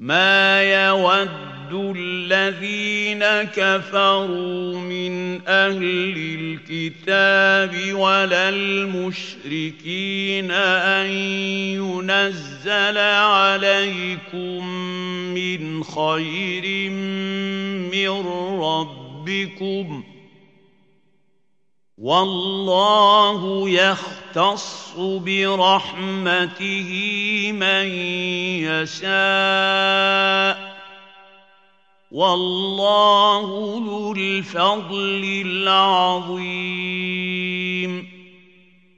مَا يَوَدُّ الَّذِينَ كَفَرُوا مِنْ أَهْلِ الْكِتَابِ وَلَا الْمُشْرِكِينَ أَن يُنَزَّلَ عَلَيْكُم مِّنْ خَيْرٍ مِّن رَّبِّكُمْ ۗ وَاللَّهُ يَخْتَصُّ بِرَحْمَتِهِ مَن يَشَاءُ ۗ وَاللَّهُ ذُو الْفَضْلِ الْعَظِيمِ.